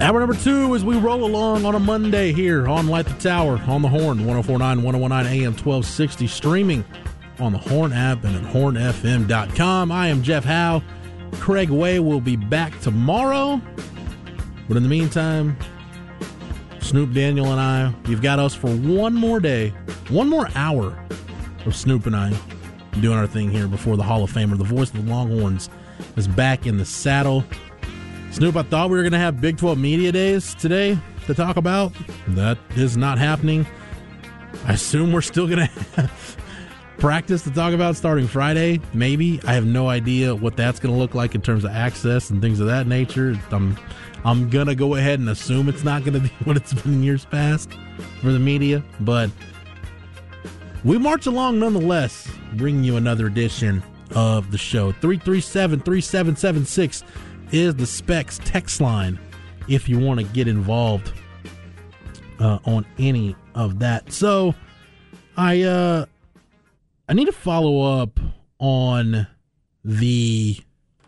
Hour number 2 as we roll along on a Monday here on Light the Tower on the Horn, 104.9, 101.9 AM 1260, streaming on the Horn app and at hornfm.com. I am Jeff Howe. Craig Way will be back tomorrow. But in the meantime, Snoop, Daniel, and I, you've got us for one more day, one more hour of Snoop and I doing our thing here before the Hall of Famer, the voice of the Longhorns, is back in the saddle. Snoop, I thought we were going to have Big 12 Media Days today to talk about. That is not happening. I assume we're still going to have practice to talk about starting Friday, maybe. I have no idea what that's going to look like in terms of access and things of that nature. I'm going to go ahead and assume it's not going to be what it's been in years past for the media, but we march along nonetheless, bringing you another edition of the show. 337-3776 is the Specs text line if you want to get involved on any of that. So I need to follow up on the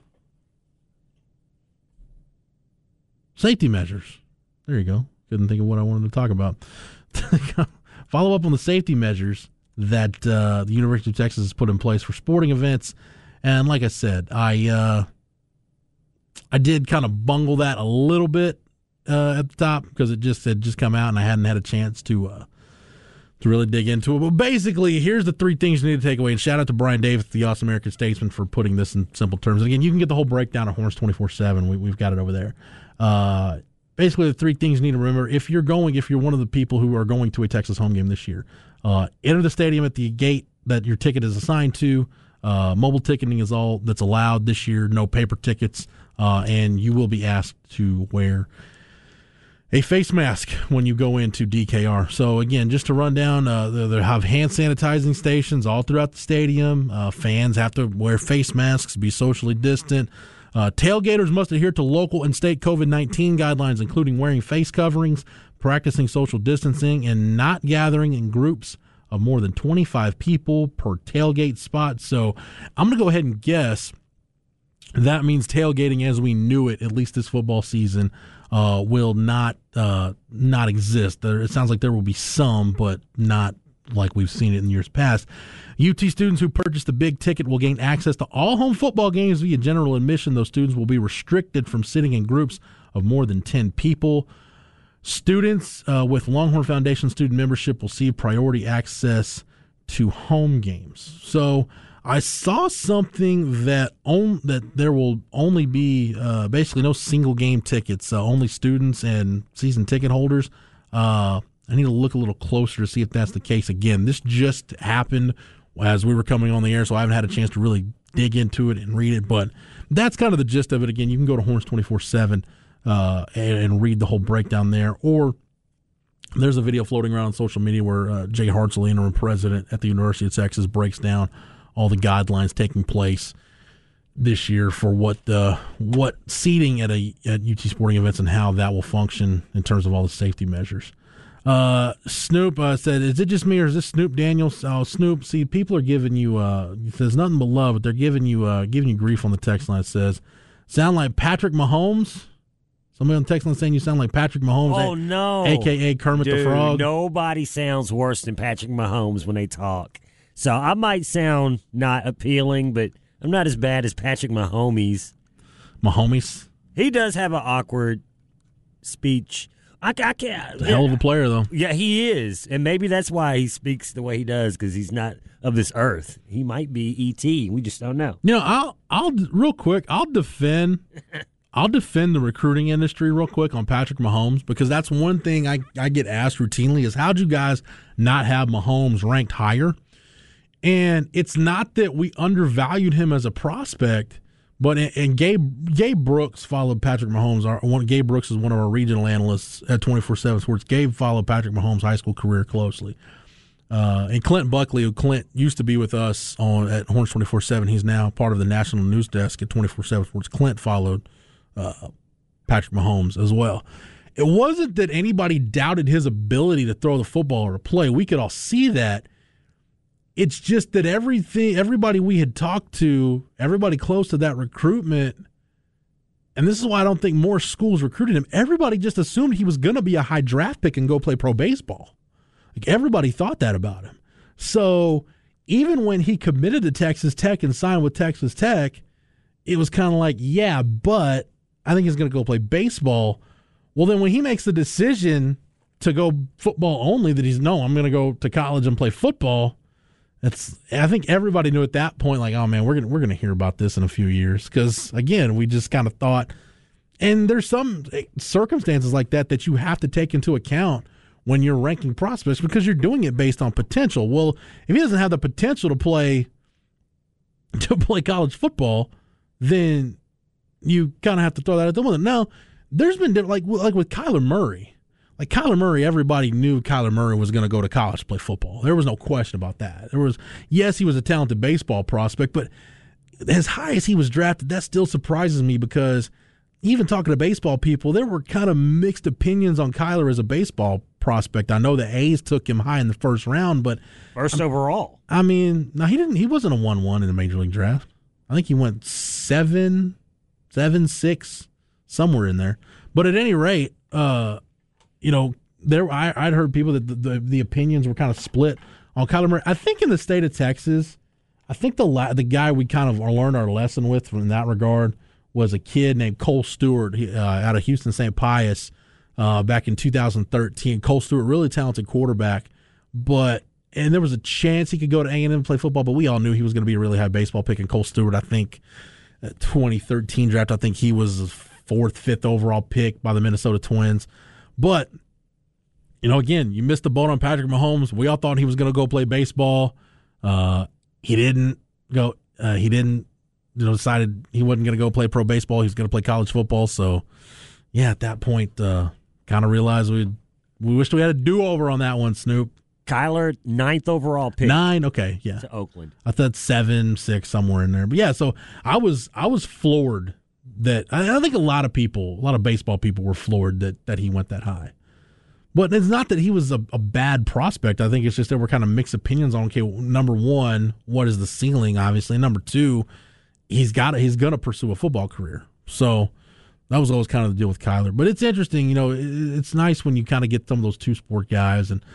safety measures. There you go. Couldn't think of what I wanted to talk about. Follow up on the safety measures that the University of Texas has put in place for sporting events. And like I said, I did kind of bungle that a little bit at the top because it had just come out and I hadn't had a chance to really dig into it. But basically, here's the 3 things you need to take away. And shout out to Brian Davis, the Awesome American Statesman, for putting this in simple terms. And again, you can get the whole breakdown at Horns 24/7. We've got it over there. Basically, the 3 things you need to remember if you're one of the people who are going to a Texas home game this year. Enter the stadium at the gate that your ticket is assigned to. Mobile ticketing is all that's allowed this year. No paper tickets. And you will be asked to wear a face mask when you go into DKR. So, again, just to run down, they have hand sanitizing stations all throughout the stadium. Fans have to wear face masks, be socially distant. Tailgaters must adhere to local and state COVID-19 guidelines, including wearing face coverings, practicing social distancing, and not gathering in groups of more than 25 people per tailgate spot. So I'm going to go ahead and guess that means tailgating as we knew it, at least this football season, will not exist. It sounds like there will be some, but not like we've seen it in years past. UT students who purchase the big ticket will gain access to all home football games via general admission. Those students will be restricted from sitting in groups of more than 10 people. Students with Longhorn Foundation student membership will see priority access to home games. So I saw something that there will only be basically no single game tickets, only students and season ticket holders. I need to look a little closer to see if that's the case. Again, this just happened as we were coming on the air, so I haven't had a chance to really dig into it and read it, but that's kind of the gist of it. Again, you can go to Horns 24/7 and read the whole breakdown there, or there's a video floating around on social media where Jay Hartzell, interim president at the University of Texas, breaks down all the guidelines taking place this year for what seating at UT sporting events and how that will function in terms of all the safety measures. Snoop said, "Is it just me or is this Snoop Daniels?" Oh, Snoop, see, people are giving you he says nothing but love, but they're giving you grief on the text line. It says, "Sound like Patrick Mahomes." Somebody on the text line saying you sound like Patrick Mahomes. Oh, no. A.K.A. Kermit the Frog. Nobody sounds worse than Patrick Mahomes when they talk. So I might sound not appealing, but I'm not as bad as Patrick Mahomes. Mahomes? He does have an awkward speech. I can't. He's a hell of a player, though. Yeah, he is. And maybe that's why he speaks the way he does, because he's not of this earth. He might be E.T. We just don't know. You know, I'll real quick, I'll defend the recruiting industry real quick on Patrick Mahomes, because that's one thing I get asked routinely is, how'd you guys not have Mahomes ranked higher? And it's not that we undervalued him as a prospect, but Gabe Brooks followed Patrick Mahomes. Gabe Brooks is one of our regional analysts at 24/7 Sports. Gabe followed Patrick Mahomes' high school career closely. And Clint Buckley, who Clint used to be with us at Horns 24/7, he's now part of the national news desk at 24/7 Sports. Clint followed Patrick Mahomes as well. It wasn't that anybody doubted his ability to throw the football or to play. We could all see that. It's just that everybody we had talked to, everybody close to that recruitment, and this is why I don't think more schools recruited him. Everybody just assumed he was going to be a high draft pick and go play pro baseball. Like, everybody thought that about him. So even when he committed to Texas Tech and signed with Texas Tech, it was kind of like, yeah, but I think he's going to go play baseball. Well, then when he makes the decision to go football only, that I'm going to go to college and play football. I think everybody knew at that point, like, oh man, we're gonna hear about this in a few years, because again, we just kind of thought. And there's some circumstances like that you have to take into account when you're ranking prospects, because you're doing it based on potential. Well, if he doesn't have the potential to play college football, then you kind of have to throw that at the window. Now, there's been like with Kyler Murray. Like Kyler Murray, everybody knew Kyler Murray was going to go to college to play football. There was no question about that. Yes, he was a talented baseball prospect, but as high as he was drafted, that still surprises me, because even talking to baseball people, there were kind of mixed opinions on Kyler as a baseball prospect. I know the A's took him high in the first round, but first overall. I mean, no, he didn't. He wasn't a 1-1 in the major league draft. I think he went 7, 6, somewhere in there. But at any rate, I'd heard people that the opinions were kind of split on Kyler Murray. I think in the state of Texas, I think the guy we kind of learned our lesson with in that regard was a kid named Cole Stewart out of Houston St. Pius back in 2013. Cole Stewart, really talented quarterback, and there was a chance he could go to A&M and play football, but we all knew he was going to be a really high baseball pick. And Cole Stewart, I think, 2013 draft, I think he was the 4th, 5th overall pick by the Minnesota Twins. But, again, you missed the boat on Patrick Mahomes. We all thought he was going to go play baseball. He didn't go. He didn't. Decided he wasn't going to go play pro baseball. He was going to play college football. So, yeah, at that point, kind of realized we wished we had a do-over on that one, Snoop. Kyler, 9th overall pick. 9, okay, yeah. To Oakland. I thought 7, 6, somewhere in there. But yeah, so I was floored that I think a lot of baseball people were floored that he went that high. But it's not that he was a bad prospect. I think it's just there were kind of mixed opinions on, okay, number one, what is the ceiling, obviously. Number two, he's going to pursue a football career. So that was always kind of the deal with Kyler. But it's interesting, it's nice when you kind of get some of those two-sport guys. And,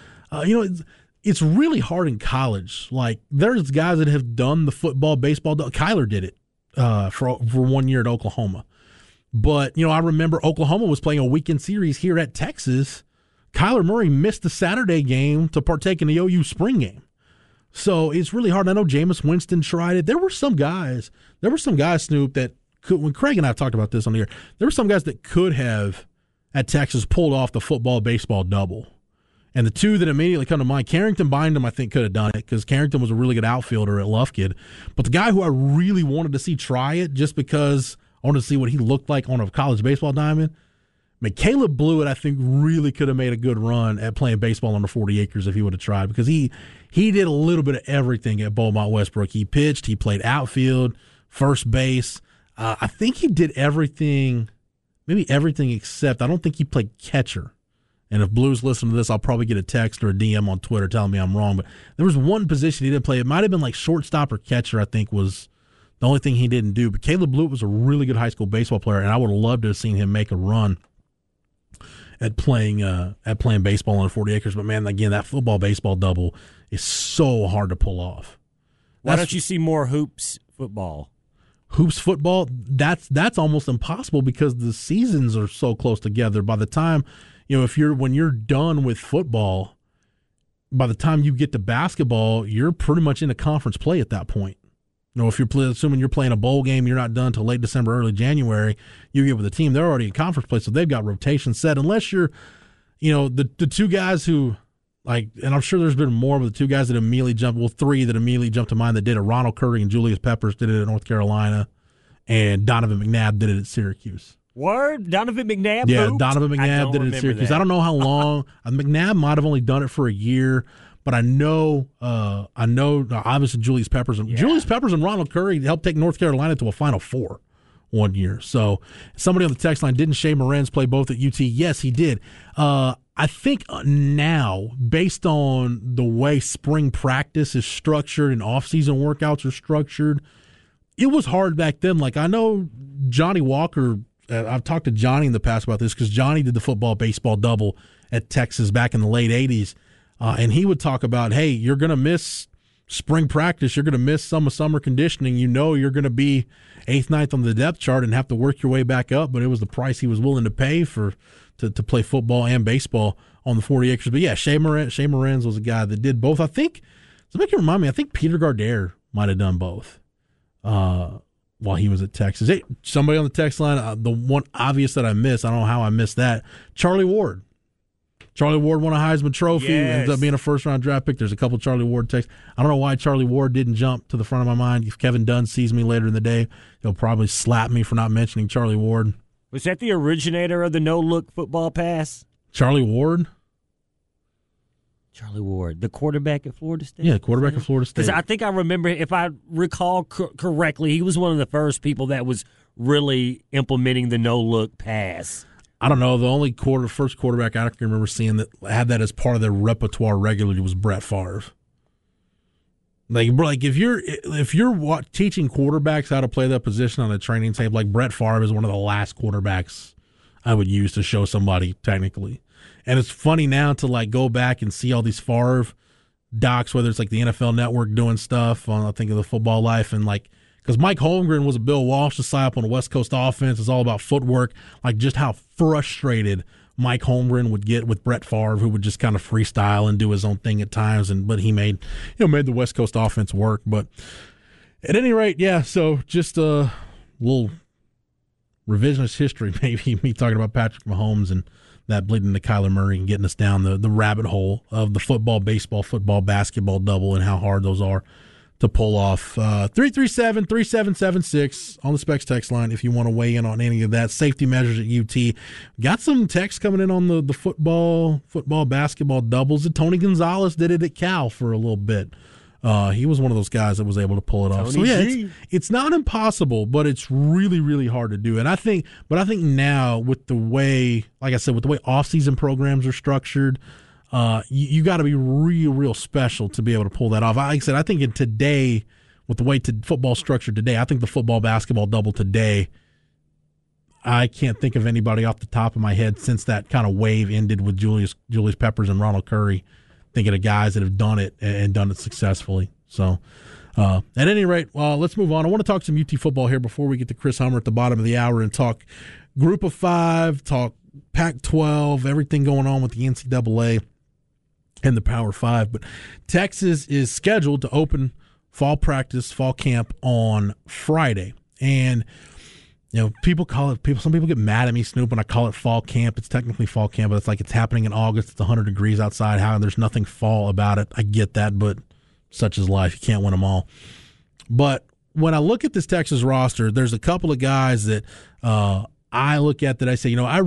it's really hard in college. Like, there's guys that have done the football, baseball. Kyler did it for 1 year at Oklahoma. But, I remember Oklahoma was playing a weekend series here at Texas. Kyler Murray missed the Saturday game to partake in the OU spring game. So it's really hard. I know Jameis Winston tried it. There were some guys, Snoop, that could, when Craig and I have talked about this on the air, there were some guys that could have, at Texas, pulled off the football-baseball double. And the two that immediately come to mind, Carrington Bynum, I think, could have done it, because Carrington was a really good outfielder at Lufkin. But the guy who I really wanted to see try it, just because I wanted to see what he looked like on a college baseball diamond, Caleb Blewett, I think, really could have made a good run at playing baseball under 40 acres if he would have tried, because he did a little bit of everything at Beaumont Westbrook. He pitched, he played outfield, first base. I think he did everything, maybe everything except I don't think he played catcher. And if Blue's listening to this, I'll probably get a text or a DM on Twitter telling me I'm wrong. But there was one position he didn't play. It might have been like shortstop or catcher, I think, was the only thing he didn't do. But Caleb Blewett was a really good high school baseball player, and I would have loved to have seen him make a run at playing baseball on 40 acres. But, man, again, that football-baseball double is so hard to pull off. Why don't you see more hoops football? Hoops football, that's almost impossible because the seasons are so close together. By the time, when you're done with football, by the time you get to basketball, you're pretty much into conference play at that point. If you're assuming you're playing a bowl game, you're not done until late December, early January, you get with the team, they're already in conference play, so they've got rotation set. Unless you're, the two guys who, and I'm sure there's been more, of the two guys that immediately three that immediately jumped to mind that did it. Ronald Curry and Julius Peppers did it at North Carolina, and Donovan McNabb did it at Syracuse. Word? Donovan McNabb? Yeah, hooped? Donovan McNabb did it at Syracuse. That. I don't know how long. McNabb might have only done it for a year, but I know obviously Julius Peppers and Ronald Curry helped take North Carolina to a Final Four 1 year. So somebody on the text line, didn't Shea Morenz play both at UT? Yes, he did. I think now, based on the way spring practice is structured and off-season workouts are structured, it was hard back then. Like, I know Johnny Walker I've talked to Johnny in the past about this because Johnny did the football baseball double at Texas back in the late 80s. And he would talk about, hey, you're going to miss spring practice. You're going to miss some of summer conditioning. You know you're going to be 8th, 9th on the depth chart and have to work your way back up. But it was the price he was willing to pay to play football and baseball on the 40 acres. But, yeah, Shea Morenz was a guy that did both. I think, so make it remind me, I think Peter Gardere might have done both while he was at Texas. Hey, somebody on the text line, the one obvious that I missed, I don't know how I missed that, Charlie Ward. Charlie Ward won a Heisman Trophy, ends up being a first-round draft pick. There's a couple Charlie Ward texts. I don't know why Charlie Ward didn't jump to the front of my mind. If Kevin Dunn sees me later in the day, he'll probably slap me for not mentioning Charlie Ward. Was that the originator of the no-look football pass? Charlie Ward? Charlie Ward, the quarterback at Florida State? Yeah, quarterback at Florida State. Because I think I remember, if I recall correctly, he was one of the first people that was really implementing the no-look pass. I don't know. The only first quarterback I can remember seeing that had that as part of their repertoire regularly was Brett Favre. Like if you're teaching quarterbacks how to play that position on a training tape, like Brett Favre is one of the last quarterbacks I would use to show somebody technically. And it's funny now to like go back and see all these Favre docs, whether it's like the NFL Network doing stuff on, I think, of the Football Life, and like, because Mike Holmgren was a Bill Walsh disciple on the West Coast offense. It's all about footwork, like just how frustrated Mike Holmgren would get with Brett Favre, who would just kind of freestyle and do his own thing at times. But he made the West Coast offense work. But at any rate, yeah. So just a little revisionist history, maybe me talking about Patrick Mahomes and that bleeding to Kyler Murray and getting us down the rabbit hole of the football, baseball, football, basketball double and how hard those are to pull off. 337-3776 on the Specs text line if you want to weigh in on any of that. Safety measures at UT. Got some texts coming in on the football, basketball doubles. Tony Gonzalez did it at Cal for a little bit. He was one of those guys that was able to pull it off. So yeah, it's not impossible, but it's really, really hard to do. And I think now with the way, like I said, with the way off-season programs are structured, you got to be real special to be able to pull that off. Like I said, I think in today, with the way football structured today, I think the football basketball double today, I can't think of anybody off the top of my head since that kind of wave ended with Julius Peppers and Ronald Curry, thinking of guys that have done it and done it successfully. So at any rate, let's move on. I want to talk some UT football here before we get to Chris Hummer at the bottom of the hour and talk Group of Five, talk Pac-12, everything going on with the NCAA and the Power Five. But Texas is scheduled to open fall camp on Friday. And, some people get mad at me, Snoop, when I call it fall camp. It's technically fall camp, but it's like it's happening in August. It's 100 degrees outside. There's nothing fall about it. I get that, but such is life. You can't win them all. But when I look at this Texas roster, there's a couple of guys that I look at that I say,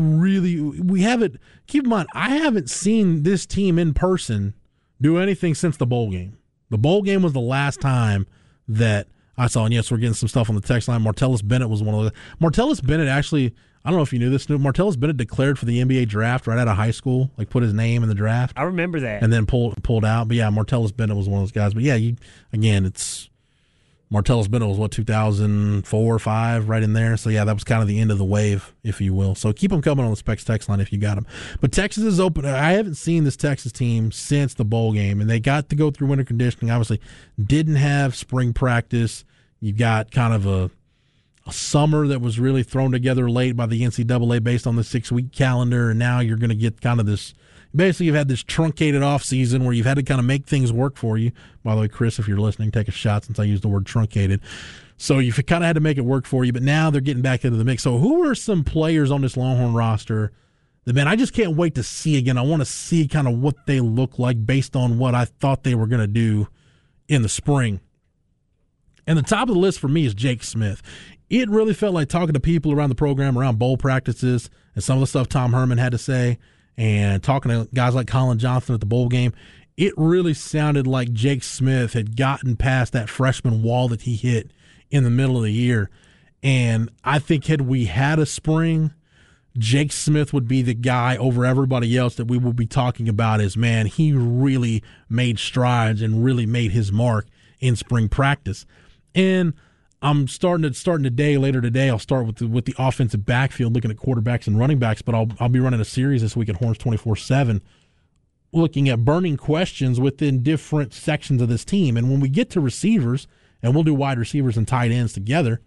keep in mind, I haven't seen this team in person do anything since the bowl game. The bowl game was the last time that I saw, and yes, we're getting some stuff on the text line. Martellus Bennett was one of those. Martellus Bennett actually, I don't know if you knew this, Snoop. Martellus Bennett declared for the NBA draft right out of high school, like put his name in the draft. I remember that. And then pulled out. But yeah, Martellus Bennett was one of those guys. But yeah, it's Martellus Bennett was 2004, 5, right in there. So yeah, that was kind of the end of the wave, if you will. So keep them coming on the Specs text line if you got them. But Texas is open. I haven't seen this Texas team since the bowl game, and they got to go through winter conditioning. Obviously, didn't have spring practice. You got kind of a summer that was really thrown together late by the NCAA based on the 6-week calendar, and now you're going to get kind of this. Basically, you've had this truncated off season where you've had to kind of make things work for you. By the way, Chris, if you're listening, take a shot since I used the word truncated. So you've kind of had to make it work for you, but now they're getting back into the mix. So who are some players on this Longhorn roster that, man, I just can't wait to see again. I want to see kind of what they look like based on what I thought they were going to do in the spring. And the top of the list for me is Jake Smith. It really felt like talking to people around the program, around bowl practices, and some of the stuff Tom Herman had to say, and talking to guys like Colin Johnson at the bowl game, it really sounded like Jake Smith had gotten past that freshman wall that he hit in the middle of the year. And I think had we had a spring, Jake Smith would be the guy over everybody else that we will be talking about as, man, he really made strides and really made his mark in spring practice. And I'm starting today. Later today, I'll start with the offensive backfield, looking at quarterbacks and running backs. But I'll be running a series this week at Horns 24/7, looking at burning questions within different sections of this team. And when we get to receivers, and we'll do wide receivers and tight ends together,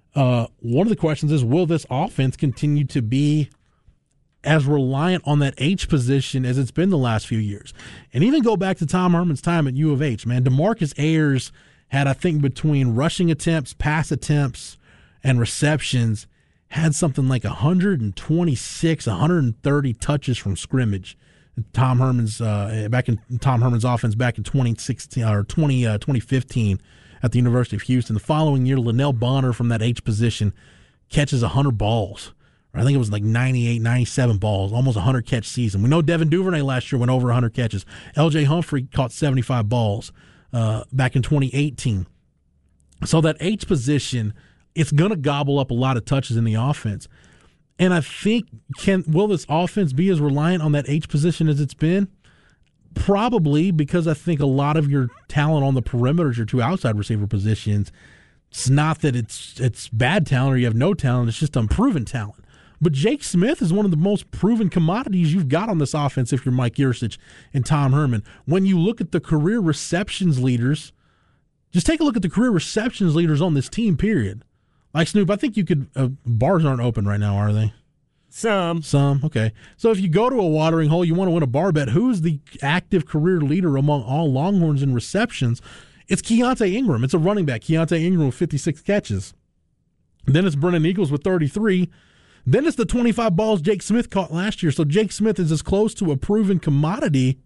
one of the questions is, will this offense continue to be as reliant on that H position as it's been the last few years? And even go back to Tom Herman's time at U of H, man. DeMarcus Ayers had, I think, between rushing attempts, pass attempts, and receptions, had something like 126, 130 touches from scrimmage. Tom Herman's back in Tom Herman's offense back in 2016 or 2015 at the University of Houston. The following year, Linnell Bonner from that H position catches 100 balls. I think it was like 98, 97 balls, almost 100 catch season. We know Devin Duvernay last year went over 100 catches. L.J. Humphrey caught 75 balls back in 2018. So that H position, it's going to gobble up a lot of touches in the offense. And I think, will this offense be as reliant on that H position as it's been? Probably, because I think a lot of your talent on the perimeter is your two outside receiver positions. It's not that it's bad talent or you have no talent. It's just unproven talent. But Jake Smith is one of the most proven commodities you've got on this offense if you're Mike Yurcich and Tom Herman. When you look at the career receptions leaders, just take a look at the career receptions leaders on this team, period. Like, Snoop, I think you could bars aren't open right now, are they? Some. Okay. So if you go to a watering hole, you want to win a bar bet, who's the active career leader among all Longhorns in receptions? It's Keontae Ingram. It's a running back. Keontae Ingram with 56 catches. Then it's Brennan Eagles with 33. Then it's the 25 balls Jake Smith caught last year. So Jake Smith is as close to a proven commodity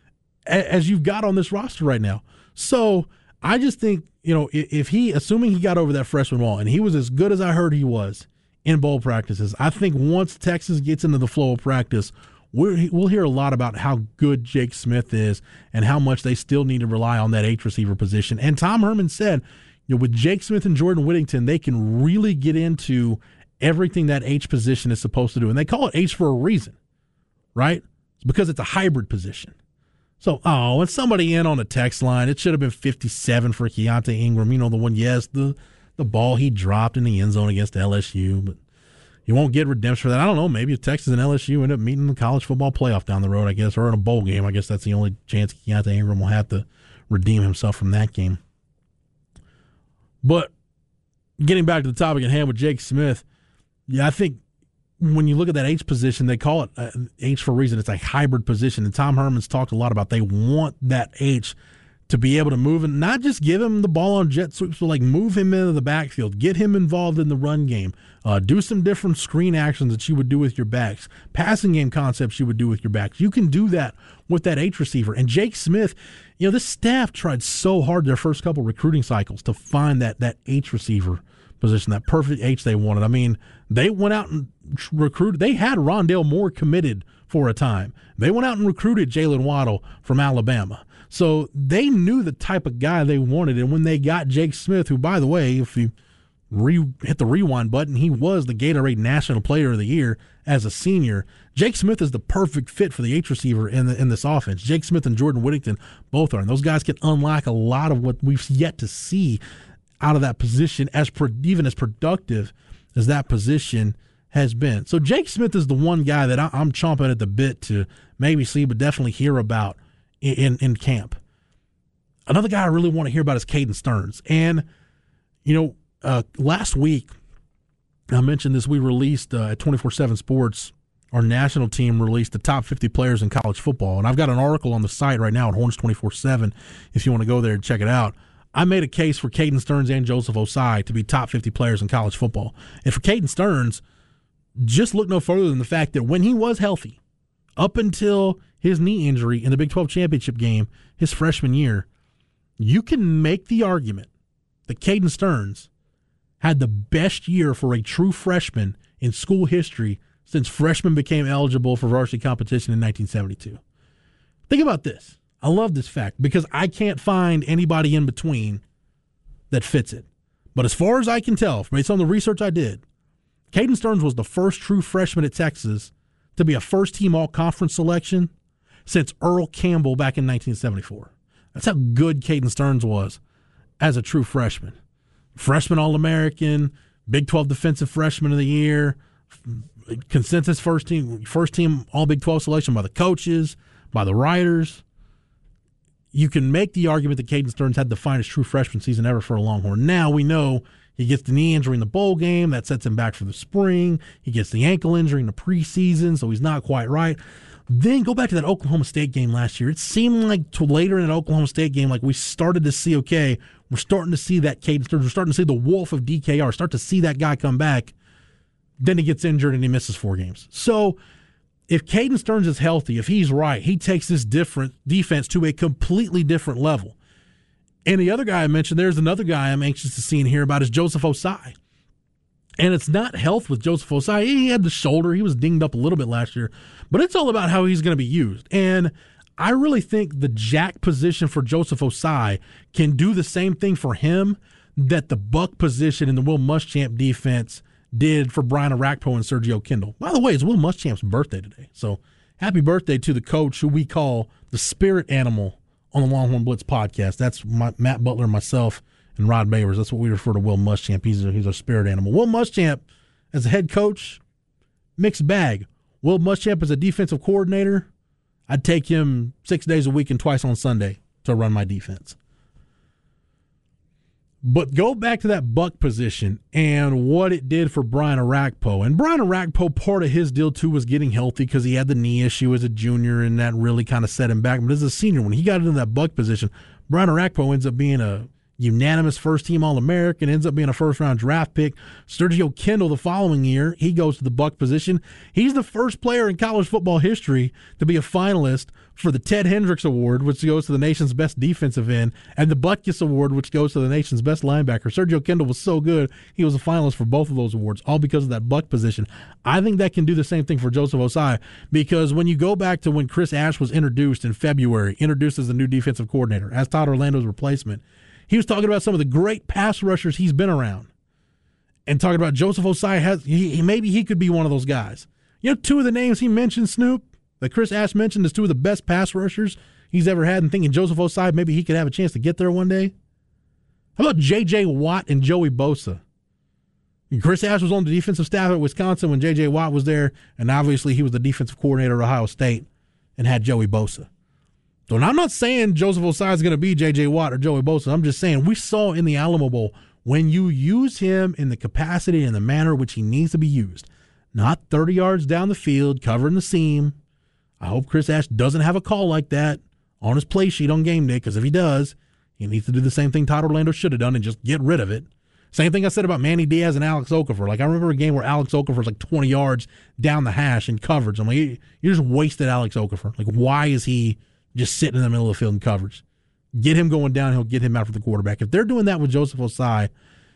as you've got on this roster right now. So I just think, if assuming he got over that freshman wall, and he was as good as I heard he was in bowl practices, I think once Texas gets into the flow of practice, we'll hear a lot about how good Jake Smith is and how much they still need to rely on that H receiver position. And Tom Herman said, with Jake Smith and Jordan Whittington, they can really get into everything that H position is supposed to do. And they call it H for a reason, right? It's because it's a hybrid position. So, and somebody in on a text line, it should have been 57 for Keontae Ingram. The one, the ball he dropped in the end zone against LSU, but you won't get redemption for that. I don't know. Maybe if Texas and LSU end up meeting in the college football playoff down the road, I guess, or in a bowl game, I guess that's the only chance Keontae Ingram will have to redeem himself from that game. But getting back to the topic at hand with Jake Smith, I think when you look at that H position, they call it H for a reason. It's a hybrid position, and Tom Herman's talked a lot about they want that H to be able to move and not just give him the ball on jet sweeps, but like move him into the backfield, get him involved in the run game, do some different screen actions that you would do with your backs, passing game concepts you would do with your backs. You can do that with that H receiver. And Jake Smith, this staff tried so hard their first couple recruiting cycles to find that H receiver position, that perfect H they wanted. I mean, they went out and recruited. They had Rondale Moore committed for a time. They went out and recruited Jalen Waddle from Alabama. So they knew the type of guy they wanted. And when they got Jake Smith, who, by the way, if you hit the rewind button, he was the Gatorade National Player of the Year as a senior. Jake Smith is the perfect fit for the H receiver in this offense. Jake Smith and Jordan Whittington both are. And those guys can unlock a lot of what we've yet to see out of that position, even as productive as that position has been. So Jake Smith is the one guy that I'm chomping at the bit to maybe see, but definitely hear about in camp. Another guy I really want to hear about is Caden Stearns. And, last week, I mentioned this, we released at 24/7 Sports, our national team released the top 50 players in college football. And I've got an article on the site right now at Horns 24/7 if you want to go there and check it out. I made a case for Caden Stearns and Joseph Osai to be top 50 players in college football. And for Caden Stearns, just look no further than the fact that when he was healthy, up until his knee injury in the Big 12 championship game his freshman year, you can make the argument that Caden Stearns had the best year for a true freshman in school history since freshmen became eligible for varsity competition in 1972. Think about this. I love this fact because I can't find anybody in between that fits it. But as far as I can tell, based on the research I did, Caden Stearns was the first true freshman at Texas to be a first-team all-conference selection since Earl Campbell back in 1974. That's how good Caden Stearns was as a true freshman. freshman All-American, Big 12 Defensive Freshman of the Year, consensus first team All Big 12 selection by the coaches, by the writers. You can make the argument that Caden Stearns had the finest true freshman season ever for a Longhorn. Now we know he gets the knee injury in the bowl game. That sets him back for the spring. He gets the ankle injury in the preseason, so he's not quite right. Then go back to that Oklahoma State game last year. It seemed like to later in that Oklahoma State game, like we started to see, okay, we're starting to see that Caden Stearns. We're starting to see the wolf of DKR. Start to see that guy come back. Then he gets injured and he misses 4 games. So if Caden Stearns is healthy, if he's right, he takes this different defense to a completely different level. And the other guy I mentioned, there's another guy I'm anxious to see and hear about is Joseph Ossai. And it's not health with Joseph Ossai. He had the shoulder. He was dinged up a little bit last year. But it's all about how he's going to be used. And I really think the jack position for Joseph Ossai can do the same thing for him that the buck position in the Will Muschamp defense did for Brian Arakpo and Sergio Kendall. By the way, it's Will Muschamp's birthday today. So happy birthday to the coach who we call the spirit animal on the Longhorn Blitz podcast. That's Matt Butler, myself, and Rod Babers. That's what we refer to Will Muschamp. He's our spirit animal. Will Muschamp, as a head coach, mixed bag. Will Muschamp as a defensive coordinator, I'd take him 6 days a week and twice on Sunday to run my defense. But go back to that buck position and what it did for Brian Arakpo. And Brian Arakpo, part of his deal, too, was getting healthy because he had the knee issue as a junior, and that really kind of set him back. But as a senior, when he got into that buck position, Brian Arakpo ends up being a unanimous first-team All-American, ends up being a first-round draft pick. Sergio Kendall, the following year, he goes to the buck position. He's the first player in college football history to be a finalist for the Ted Hendricks Award, which goes to the nation's best defensive end, and the Butkus Award, which goes to the nation's best linebacker. Sergio Kendall was so good, he was a finalist for both of those awards, all because of that buck position. I think that can do the same thing for Joseph Ossai, because when you go back to when Chris Ash was introduced in February, introduced as the new defensive coordinator, as Todd Orlando's replacement, he was talking about some of the great pass rushers he's been around, and talking about Joseph Ossai maybe he could be one of those guys. You know, 2 of the names he mentioned, Snoop, that Chris Ash mentioned as 2 of the best pass rushers he's ever had, and thinking Joseph Ossai, maybe he could have a chance to get there one day. How about J.J. Watt and Joey Bosa? Chris Ash was on the defensive staff at Wisconsin when J.J. Watt was there, and obviously he was the defensive coordinator at Ohio State and had Joey Bosa. So I'm not saying Joseph Ossai is going to be J.J. Watt or Joey Bosa. I'm just saying we saw in the Alamo Bowl when you use him in the capacity and the manner which he needs to be used, not 30 yards down the field covering the seam. I hope Chris Ash doesn't have a call like that on his play sheet on game day, because if he does, he needs to do the same thing Todd Orlando should have done and just get rid of it. Same thing I said about Manny Diaz and Alex Okafor. Like, I remember a game where Alex Okafor was like 20 yards down the hash in coverage. I'm like, you just wasted Alex Okafor. Like, why is he just sitting in the middle of the field in coverage? Get him going downhill, get him after the quarterback. If they're doing that with Joseph Ossai,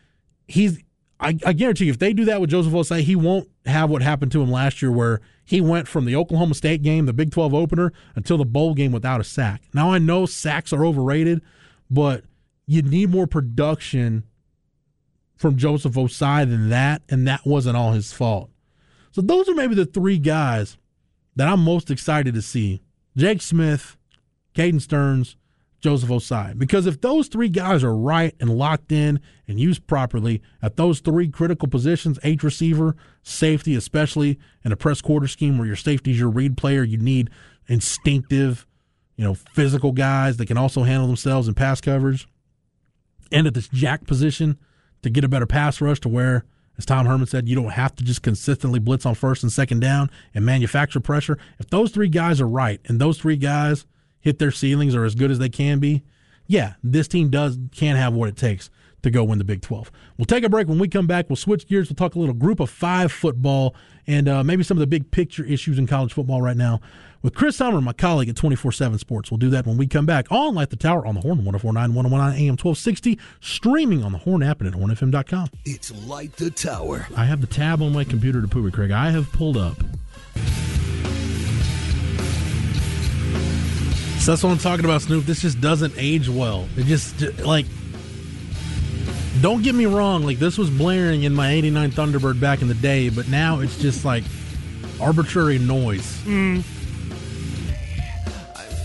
I guarantee you, if they do that with Joseph Ossai, he won't have what happened to him last year, where he went from the Oklahoma State game, the Big 12 opener, until the bowl game without a sack. Now, I know sacks are overrated, but you need more production from Joseph Ossai than that, and that wasn't all his fault. So those are maybe the 3 guys that I'm most excited to see. Jake Smith, Caden Stearns, Joseph Ossai. Because if those 3 guys are right and locked in and used properly at those 3 critical positions, H receiver, safety, especially in a press quarter scheme where your safety is your read player, you need instinctive, physical guys that can also handle themselves in pass coverage. And at this jack position to get a better pass rush to where, as Tom Herman said, you don't have to just consistently blitz on first and second down and manufacture pressure. If those 3 guys are right and those 3 guys hit their ceilings or as good as they can be, yeah, this team can have what it takes to go win the Big 12. We'll take a break. When we come back, we'll switch gears. We'll talk a little Group of 5 football and maybe some of the big picture issues in college football right now with Chris Hummer, my colleague at 24/7 Sports. We'll do that when we come back on Light the Tower on the Horn, 104.9, 101.9 AM 1260, streaming on the Horn app and at hornfm.com. It's Light the Tower. I have the tab on my computer to prove it, Craig. I have pulled up. So that's what I'm talking about, Snoop. This just doesn't age well. It just, don't get me wrong, like, this was blaring in my 89 Thunderbird back in the day, but now it's just like arbitrary noise.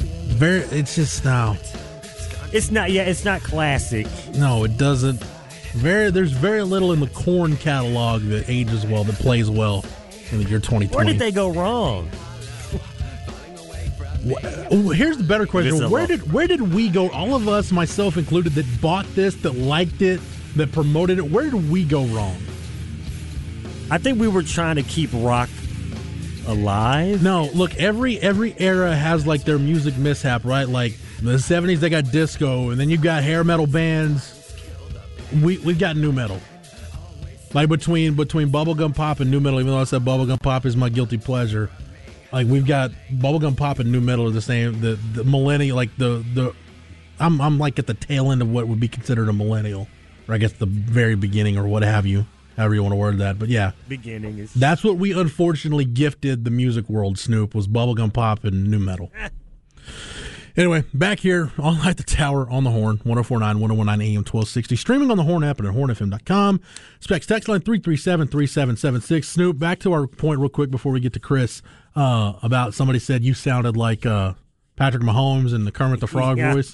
It's not classic. No, it doesn't There's very little in the Korn catalog that ages well, that plays well in the year 2020. Where did they go wrong? Here's the better question. Where did we go? All of us, myself included, that bought this, that liked it, that promoted it. Where did we go wrong? I think we were trying to keep rock alive. No, look, every era has like their music mishap, right? Like the 70s, they got disco, and then you've got hair metal bands. We've got new metal. Like between bubblegum pop and new metal, even though I said bubblegum pop is my guilty pleasure. Like we've got bubblegum pop and new metal are the same. The millennial, like I'm like at the tail end of what would be considered a millennial, or I guess the very beginning, or what have you, however you want to word that. But yeah, beginning is. That's what we unfortunately gifted the music world, Snoop, was bubblegum pop and new metal. Anyway, back here on Light the Tower on the Horn, 104.9, 101.9 AM 1260. Streaming on the Horn app and at hornfm.com. Specs text line 337-3776. Snoop, back to our point real quick before we get to Chris about somebody said you sounded like Patrick Mahomes in the Kermit the Frog voice.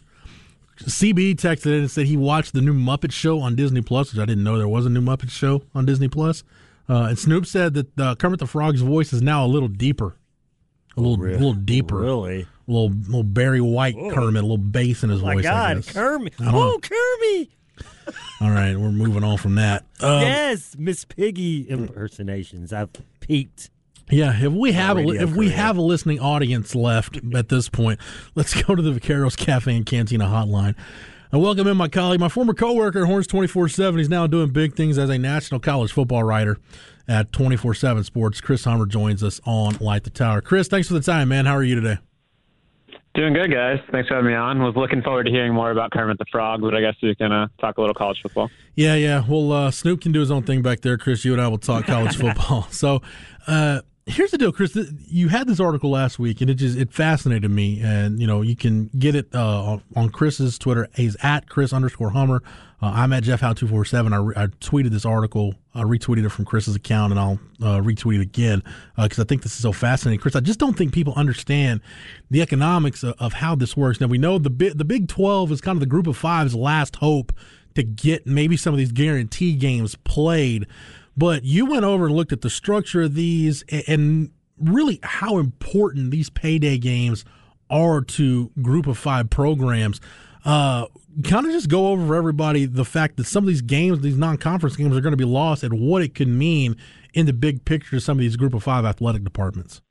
CB texted in and said he watched the new Muppet Show on Disney Plus, which I didn't know there was a new Muppet Show on Disney Plus. And Snoop said that Kermit the Frog's voice is now a little deeper. A little deeper. Really? A little Barry White Kermit, a little bass in his voice. My God, I guess. Kermit. Oh, Kermit. All right, we're moving on from that. Yes, Miss Piggy impersonations. I've peaked. Yeah, if we have a listening audience left at this point, let's go to the Vaqueros Cafe and Cantina hotline. I welcome in my colleague, my former coworker at Horns 24/7. He's now doing big things as a national college football writer at 24/7 Sports. Chris Hummer joins us on Light the Tower. Chris, thanks for the time, man. How are you today? Doing good, guys. Thanks for having me on. Was looking forward to hearing more about Kermit the Frog, but I guess we can talk a little college football. Yeah. Well, Snoop can do his own thing back there. Chris, you and I will talk college football. So here's the deal, Chris. You had this article last week, and it fascinated me. And, you can get it on Chris's Twitter. He's at Chris_Hummer. I'm at JeffHowe247. I tweeted this article. I retweeted it from Chris's account, and I'll retweet it again because I think this is so fascinating. Chris, I just don't think people understand the economics of how this works. Now, we know the Big 12 is kind of the group of five's last hope to get maybe some of these guarantee games played. But you went over and looked at the structure of these and really how important these payday games are to group of five programs. Kind of just go over for everybody the fact that some of these games, these non-conference games, are going to be lost and what it could mean in the big picture of some of these group of five athletic departments.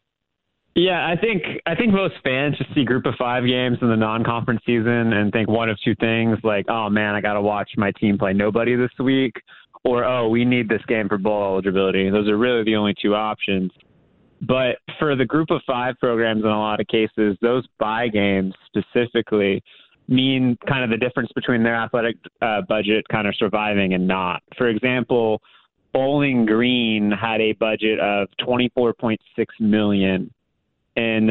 Yeah, I think most fans just see group of five games in the non-conference season and think one of two things, like, oh man, I got to watch my team play nobody this week, or, oh, we need this game for bowl eligibility. Those are really the only two options. But for the group of five programs, in a lot of cases, those bye games specifically mean kind of the difference between their athletic budget kind of surviving and not. For example, Bowling Green had a budget of $24.6 million in the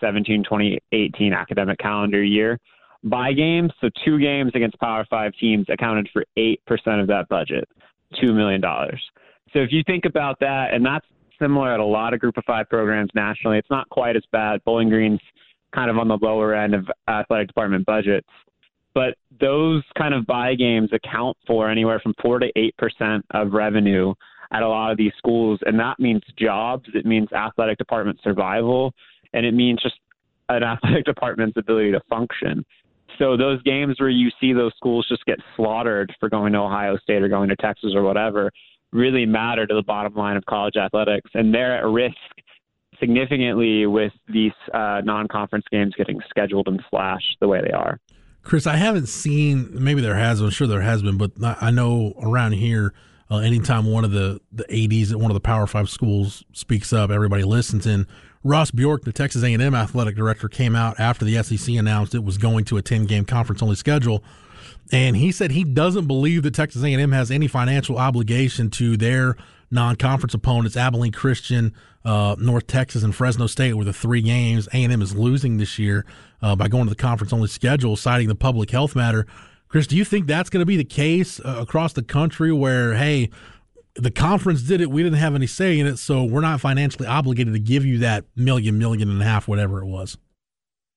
2017-2018 academic calendar year. Bye games, so two games against Power 5 teams, accounted for 8% of that budget, $2 million. So if you think about that, and that's similar at a lot of group of five programs nationally, it's not quite as bad. Bowling Green's kind of on the lower end of athletic department budgets. But those kind of bye games account for anywhere from 4 to 8% of revenue at a lot of these schools. And that means jobs. It means athletic department survival. And it means just an athletic department's ability to function. So those games where you see those schools just get slaughtered for going to Ohio State or going to Texas or whatever really matter to the bottom line of college athletics. And they're at risk significantly with these non-conference games getting scheduled and slashed the way they are. Chris, I haven't seen, maybe there has, I'm sure there has been, but I know around here, anytime one of the ADs at one of the Power 5 schools speaks up, everybody listens. And Ross Bjork, the Texas A&M athletic director, came out after the SEC announced it was going to a 10-game conference-only schedule. And he said he doesn't believe that Texas A&M has any financial obligation to their non-conference opponents. Abilene Christian, North Texas, and Fresno State were the three games A&M is losing this year by going to the conference-only schedule, citing the public health matter. Chris, do you think that's going to be the case across the country where, hey, the conference did it, we didn't have any say in it, so we're not financially obligated to give you that million and a half, whatever it was?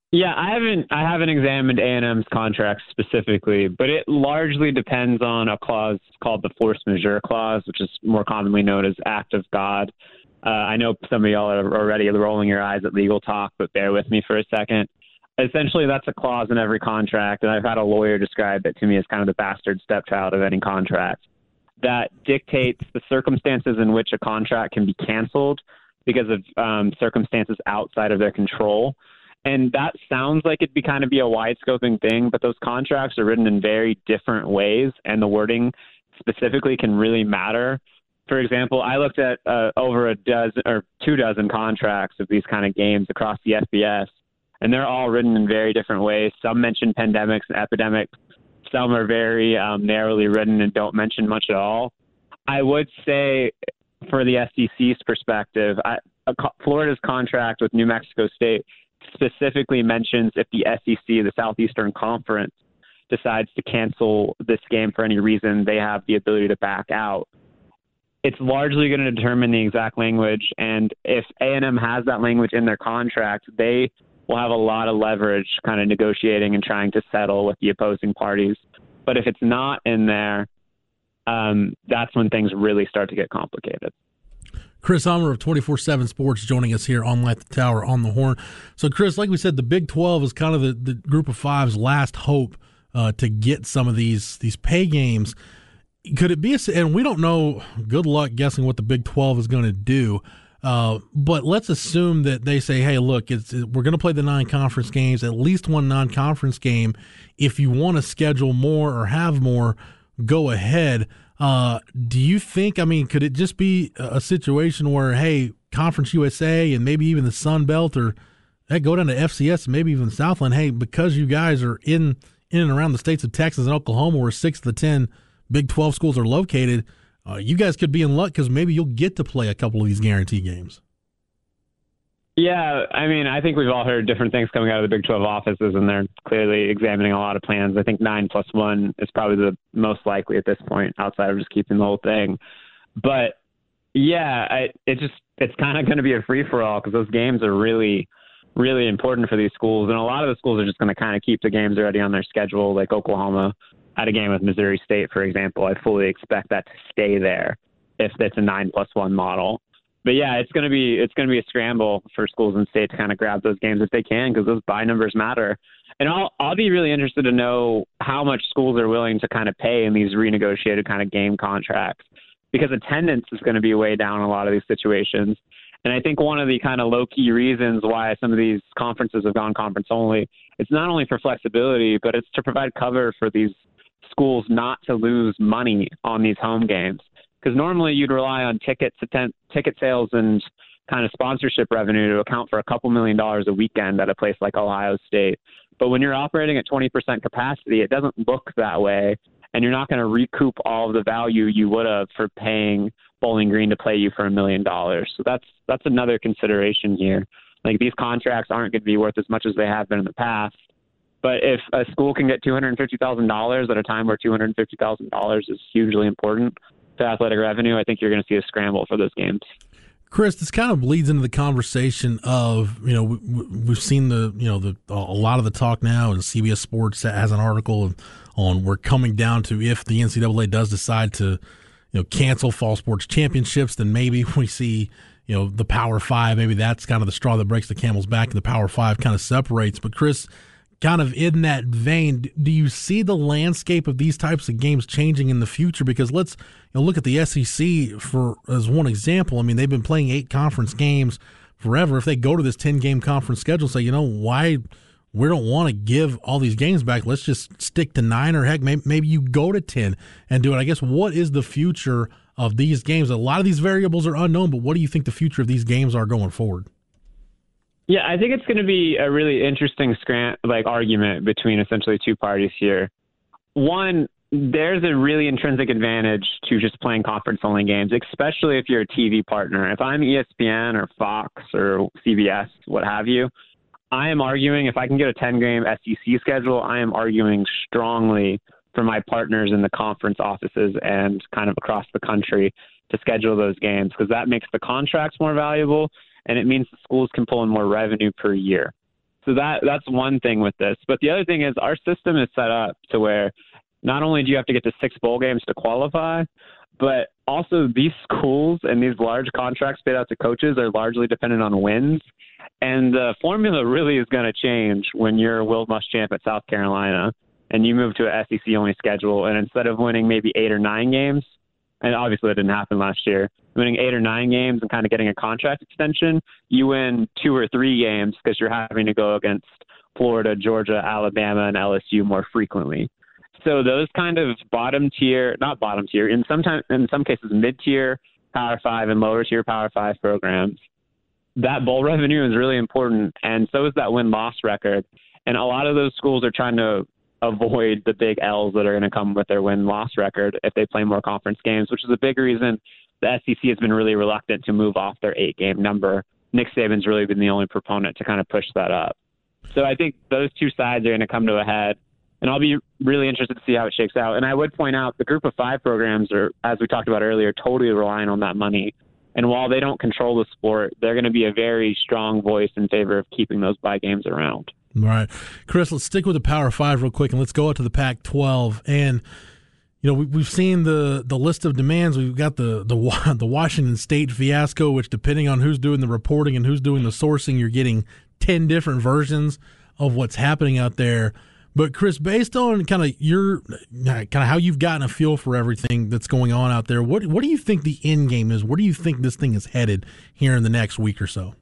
Yeah, I haven't examined A&M's contract specifically, but it largely depends on a clause called the force majeure clause, which is more commonly known as act of God. I know some of y'all are already rolling your eyes at legal talk, but bear with me for a second. Essentially, that's a clause in every contract, and I've had a lawyer describe it to me as kind of the bastard stepchild of any contract, that dictates the circumstances in which a contract can be canceled because of circumstances outside of their control. And that sounds like it'd be kind of be a wide-scoping thing, but those contracts are written in very different ways, and the wording specifically can really matter. For example, I looked at over a dozen or 24 contracts of these kind of games across the FBS, and they're all written in very different ways. Some mention pandemics and epidemics. Some are very narrowly written and don't mention much at all. I would say, for the SEC's perspective, Florida's contract with New Mexico State specifically mentions if the SEC, the Southeastern Conference, decides to cancel this game for any reason, they have the ability to back out. It's largely going to determine the exact language, and if A&M has that language in their contract, they will have a lot of leverage kind of negotiating and trying to settle with the opposing parties. But if it's not in there, that's when things really start to get complicated. Chris Hummer of 24/7 Sports joining us here on Light the Tower on the Horn. So, Chris, like we said, the Big 12 is kind of the Group of Five's last hope to get some of these pay games. Could it be and we don't know, good luck guessing what the Big 12 is going to do, but let's assume that they say, hey, look, we're going to play the 9 conference games, at least one non-conference game. If you want to schedule more or have more, go ahead. Do you think, could it just be a situation where, hey, Conference USA and maybe even the Sun Belt, or go down to FCS and maybe even Southland, hey, because you guys are in and around the states of Texas and Oklahoma where 6 of the 10 Big 12 schools are located, you guys could be in luck because maybe you'll get to play a couple of these guarantee games. Yeah, I think we've all heard different things coming out of the Big 12 offices, and they're clearly examining a lot of plans. I think 9+1 is probably the most likely at this point, outside of just keeping the whole thing. But yeah, it's kind of going to be a free-for-all because those games are really, really important for these schools, and a lot of the schools are just going to kind of keep the games already on their schedule. Like Oklahoma had a game with Missouri State, for example. I fully expect that to stay there if it's a 9+1 model. But yeah, it's going to be a scramble for schools in state to kind of grab those games if they can, because those buy numbers matter. And I'll be really interested to know how much schools are willing to kind of pay in these renegotiated kind of game contracts, because attendance is going to be way down in a lot of these situations. And I think one of the kind of low-key reasons why some of these conferences have gone conference only, it's not only for flexibility, but it's to provide cover for these schools not to lose money on these home games. Because normally you'd rely on ticket sales and kind of sponsorship revenue to account for a couple $1 million a weekend at a place like Ohio State. But when you're operating at 20% capacity, it doesn't look that way, and you're not going to recoup all of the value you would have for paying Bowling Green to play you for $1 million. So that's another consideration here. Like, these contracts aren't going to be worth as much as they have been in the past. But if a school can get $250,000 at a time where $250,000 is hugely important to athletic revenue, I think you're going to see a scramble for those games. Chris, this kind of bleeds into the conversation of, we've seen a lot of the talk now, and CBS Sports has an article on we're coming down to, if the NCAA does decide to, cancel fall sports championships, then maybe we see, the Power Five, maybe that's kind of the straw that breaks the camel's back and the Power Five kind of separates. But Chris, kind of in that vein, do you see the landscape of these types of games changing in the future? Because let's look at the SEC as one example. They've been playing 8 conference games forever. If they go to this 10-game conference schedule, say, why we don't want to give all these games back, let's just stick to 9, or heck, maybe you go to 10 and do it. I guess, what is the future of these games? A lot of these variables are unknown, but what do you think the future of these games are going forward? Yeah, I think it's going to be a really interesting argument between essentially two parties here. One, there's a really intrinsic advantage to just playing conference-only games, especially if you're a TV partner. If I'm ESPN or Fox or CBS, what have you, I am arguing, if I can get a 10-game SEC schedule, I am arguing strongly for my partners in the conference offices and kind of across the country to schedule those games, because that makes the contracts more valuable, and it means the schools can pull in more revenue per year. So So that's one thing with this. But the other thing is our system is set up to where not only do you have to get to 6 bowl games to qualify, but also these schools and these large contracts paid out to coaches are largely dependent on wins. And the formula really is going to change when you're Will Muschamp at South Carolina and you move to an SEC-only schedule. And instead of winning maybe 8 or 9 games, and obviously that didn't happen last year, winning 8 or 9 games and kind of getting a contract extension, you win 2 or 3 games because you're having to go against Florida, Georgia, Alabama, and LSU more frequently. So those kind of not bottom tier, in some cases mid-tier Power 5 and lower tier Power 5 programs, that bowl revenue is really important, and so is that win-loss record. And a lot of those schools are trying to avoid the big L's that are going to come with their win-loss record if they play more conference games, which is a big reason the SEC has been really reluctant to move off their 8-game number. Nick Saban's really been the only proponent to kind of push that up. So I think those two sides are going to come to a head, and I'll be really interested to see how it shakes out. And I would point out the Group of 5 programs are, as we talked about earlier, totally relying on that money. And while they don't control the sport, they're going to be a very strong voice in favor of keeping those bye games around. All right. Chris, let's stick with the Power 5 real quick, and let's go out to the Pac-12. And, you know, we've seen the list of demands. We've got the Washington State fiasco, which depending on who's doing the reporting and who's doing the sourcing, you're getting 10 different versions of what's happening out there. But Chris, based on kind of how you've gotten a feel for everything that's going on out there, what do you think the end game is? Where do you think this thing is headed here in the next week or so?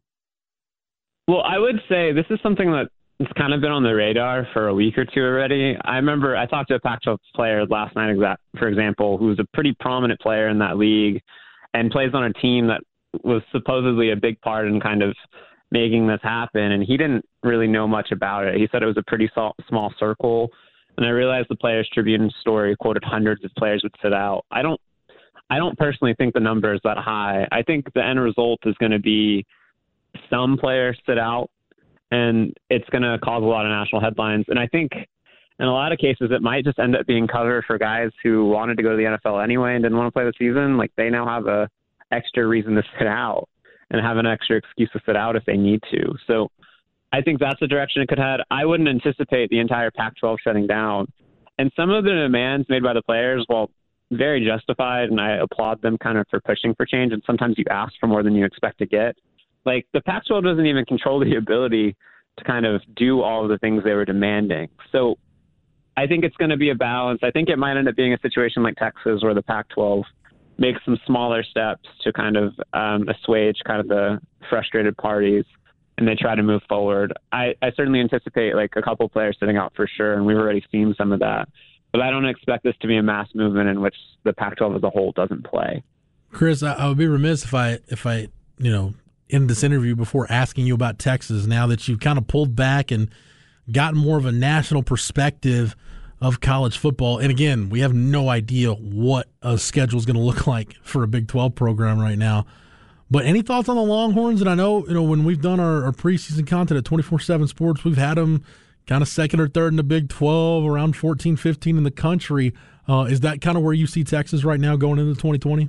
Well, I would say this is something that's kind of been on the radar for a week or two already. I remember I talked to a Pac-12 player last night, for example, who's a pretty prominent player in that league and plays on a team that was supposedly a big part in kind of making this happen, and he didn't really know much about it. He said it was a pretty small circle, and I realized the Players Tribune story quoted hundreds of players would sit out. I don't personally think the number is that high. I think the end result is going to be some players sit out, and it's going to cause a lot of national headlines. And I think in a lot of cases it might just end up being cover for guys who wanted to go to the NFL anyway and didn't want to play the season. Like, they now have a extra reason to sit out and have an extra excuse to sit out if they need to. So I think that's the direction it could head. I wouldn't anticipate the entire Pac-12 shutting down. And some of the demands made by the players, while very justified, and I applaud them kind of for pushing for change, and sometimes you ask for more than you expect to get. Like, the Pac-12 doesn't even control the ability to kind of do all of the things they were demanding. So I think it's going to be a balance. I think it might end up being a situation like Texas where the Pac-12 makes some smaller steps to kind of assuage kind of the frustrated parties, and they try to move forward. I certainly anticipate like a couple players sitting out for sure, and we've already seen some of that. But I don't expect this to be a mass movement in which the Pac-12 as a whole doesn't play. Chris, I would be remiss if I end this interview before asking you about Texas, now that you've kind of pulled back and gotten more of a national perspective of college football. And again, we have no idea what a schedule is going to look like for a Big 12 program right now. But any thoughts on the Longhorns? And I know, when we've done our preseason content at 24/7 Sports, we've had them kind of second or third in the Big 12, around 14, 15 in the country. Is that kind of where you see Texas right now going into 2020?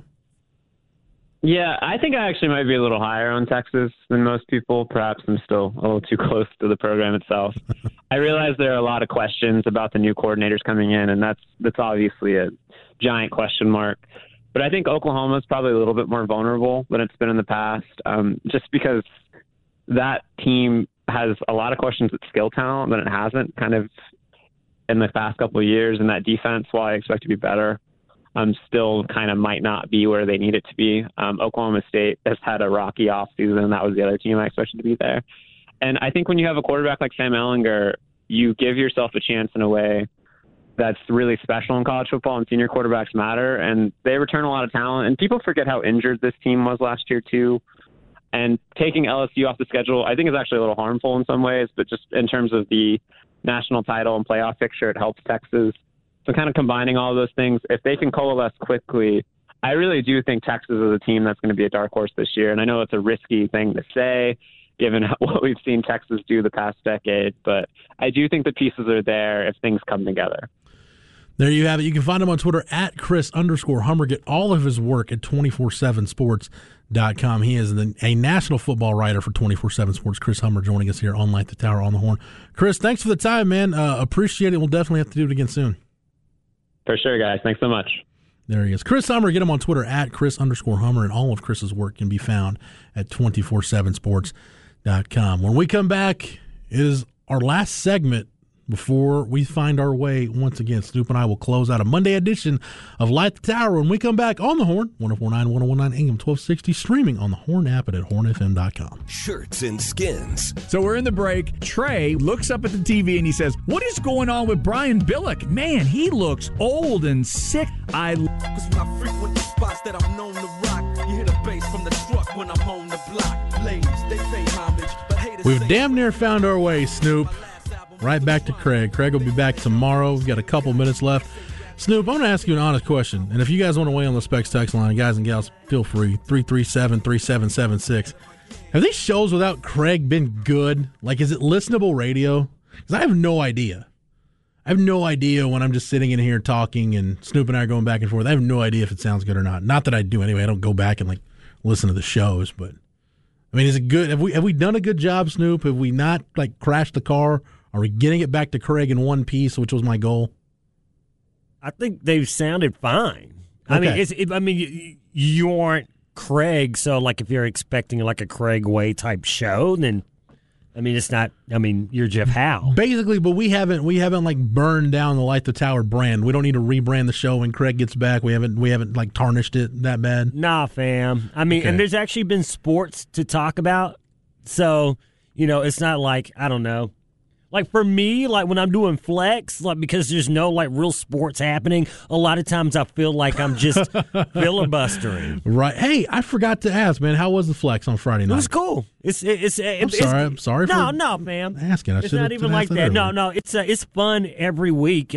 Yeah, I think I actually might be a little higher on Texas than most people. Perhaps I'm still a little too close to the program itself. I realize there are a lot of questions about the new coordinators coming in, and that's obviously a giant question mark. But I think Oklahoma is probably a little bit more vulnerable than it's been in the past, just because that team has a lot of questions at skill talent than it hasn't kind of in the past couple of years. And that defense, while I expect to be better, still kind of might not be where they need it to be. Oklahoma State has had a rocky offseason. That was the other team I expected to be there. And I think when you have a quarterback like Sam Ehlinger, you give yourself a chance in a way that's really special in college football, and senior quarterbacks matter. And they return a lot of talent. And people forget how injured this team was last year, too. And taking LSU off the schedule, I think, is actually a little harmful in some ways, but just in terms of the national title and playoff picture, it helps Texas. So kind of combining all of those things, if they can coalesce quickly, I really do think Texas is a team that's going to be a dark horse this year. And I know it's a risky thing to say, given what we've seen Texas do the past decade, but I do think the pieces are there if things come together. There you have it. You can find him on Twitter at Chris_Hummer. Get all of his work at 247sports.com. He is a national football writer for 24/7 Sports. Chris Hummer joining us here on Light the Tower on the Horn. Chris, thanks for the time, man. Appreciate it. We'll definitely have to do it again soon. For sure, guys. Thanks so much. There he is. Chris Hummer. Get him on Twitter at Chris_Hummer, and all of Chris's work can be found at 247sports.com. When we come back, it is our last segment before we find our way once again. Snoop and I will close out a Monday edition of Light the Tower when we come back on the Horn, 104.9, 101.9 AM 1260, streaming on the Horn app and at hornfm.com. Shirts and skins. So we're in the break. Trey looks up at the TV and he says, "What is going on with Brian Billick? Man, he looks old and sick." Cause when I frequent the spots that I'm known to rock, you hear the bass from the truck when I'm on the block. Ladies, they pay homage, but haters We've damn near found our way, Snoop. Right back to Craig. Craig will be back tomorrow. We've got a couple minutes left. Snoop, I'm going to ask you an honest question. And if you guys want to weigh on the Specs text line, guys and gals, feel free. 337-3776. Have these shows without Craig been good? Like, is it listenable radio? Because I have no idea. I have no idea when I'm just sitting in here talking and Snoop and I are going back and forth. I have no idea if it sounds good or not. Not that I do anyway. I don't go back and, like, listen to the shows. But, I mean, is it good? Have we done a good job, Snoop? Have we not, like, crashed the car? Are we getting it back to Craig in one piece, which was my goal? I think they've sounded fine. Okay. I mean, you aren't Craig, so like if you're expecting like a Craig Way type show, then I mean it's not. I mean you're Jeff Howe, basically, but we haven't like burned down the Light the Tower brand. We don't need to rebrand the show when Craig gets back. We haven't like tarnished it that bad. Nah, fam. I mean, and there's actually been sports to talk about, so it's not like I don't know. Like for me, like when I'm doing flex, like because there's no like real sports happening, a lot of times I feel like I'm just filibustering. Right. Hey, I forgot to ask, man, how was the flex on Friday night? It was cool. I'm sorry. No, fam. Asking. It's not even like that. No. It's fun every week.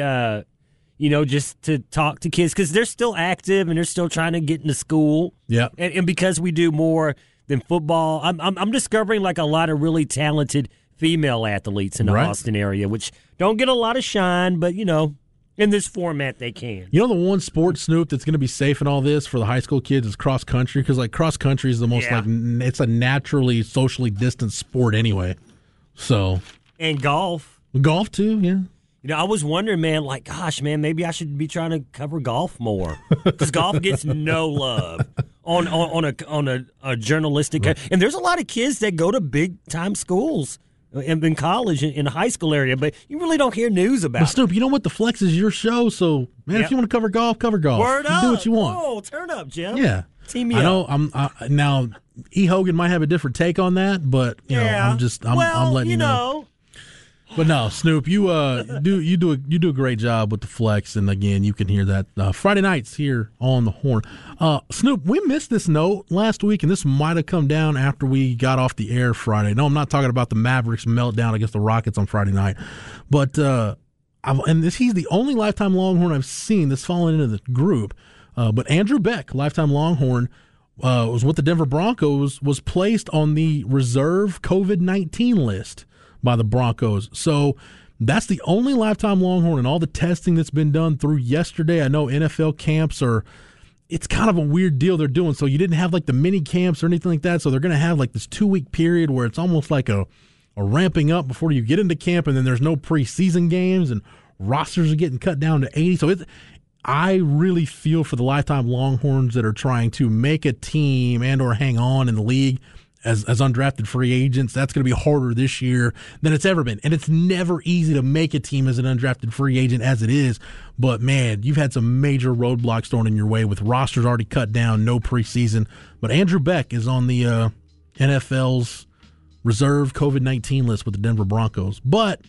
Just to talk to kids because they're still active and they're still trying to get into school. Yeah. And because we do more than football, I'm discovering like a lot of really talented female athletes in the Austin area, which don't get a lot of shine, but, in this format they can. The one sport, Snoop, that's going to be safe in all this for the high school kids is cross country, because, like, cross country is the most, it's a naturally, socially distanced sport anyway. So. And golf. Golf, too, yeah. I was wondering, man, like, gosh, man, maybe I should be trying to cover golf more because golf gets no love on a journalistic. And there's a lot of kids that go to big-time schools. In college, in the high school area, but you really don't hear news about it. But Snoop, you know what? The Flex is your show, so, man, if you want to cover golf, cover golf. Word up. Do what you want. Oh, turn up, Jim. Yeah. Team me up. Now, E. Hogan might have a different take on that, but, I'm letting you know. But no, Snoop, you do a great job with the Flex, and again, you can hear that Friday nights here on the Horn. Snoop, we missed this note last week, and this might have come down after we got off the air Friday. No, I'm not talking about the Mavericks meltdown against the Rockets on Friday night, but he's the only lifetime Longhorn I've seen that's fallen into the group. But Andrew Beck, lifetime Longhorn, was with the Denver Broncos, was placed on the reserve COVID-19 list by the Broncos. So that's the only lifetime Longhorn, and all the testing that's been done through yesterday. I know NFL camps it's kind of a weird deal they're doing. So you didn't have like the mini camps or anything like that. So they're going to have like this 2-week period where it's almost like a ramping up before you get into camp, and then there's no preseason games and rosters are getting cut down to 80. So I really feel for the lifetime Longhorns that are trying to make a team and or hang on in the league as undrafted free agents. That's going to be harder this year than it's ever been. And it's never easy to make a team as an undrafted free agent as it is. But, man, you've had some major roadblocks thrown in your way with rosters already cut down, no preseason. But Andrew Beck is on the NFL's reserve COVID-19 list with the Denver Broncos. But,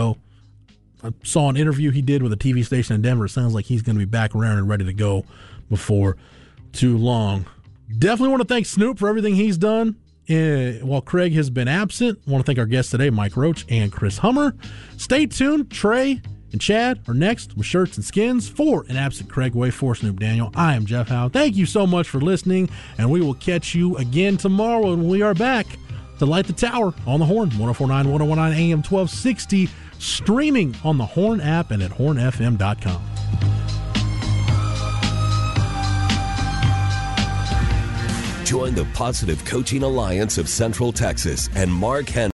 I saw an interview he did with a TV station in Denver. It sounds like he's going to be back around and ready to go before too long. Definitely want to thank Snoop for everything he's done while Craig has been absent. I want to thank our guests today, Mike Roach and Chris Hummer. Stay tuned. Trey and Chad are next with Shirts and Skins. For an absent Craig Way, for Snoop Daniel, I am Jeff Howe. Thank you so much for listening, and we will catch you again tomorrow when we are back to Light the Tower on the Horn, 104.9, 101.9 AM 1260, streaming on the Horn app and at hornfm.com. Join the Positive Coaching Alliance of Central Texas and Mark Henry